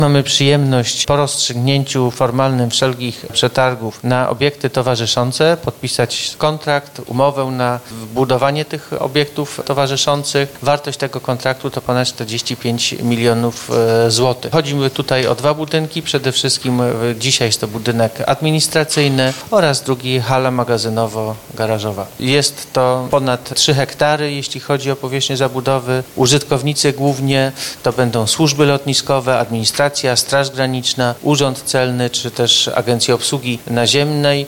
Mamy przyjemność po rozstrzygnięciu formalnym wszelkich przetargów na obiekty towarzyszące podpisać kontrakt, umowę na budowanie tych obiektów towarzyszących. Wartość tego kontraktu to ponad 45 milionów złotych. Chodzi tutaj o 2 budynki. Przede wszystkim dzisiaj jest to budynek administracyjny oraz drugi hala magazynowo-garażowa. Jest to ponad 3 hektary, jeśli chodzi o powierzchnię zabudowy. Użytkownicy głównie to będą służby lotniskowe, administracja, Straż Graniczna, Urząd Celny czy też Agencja Obsługi Naziemnej.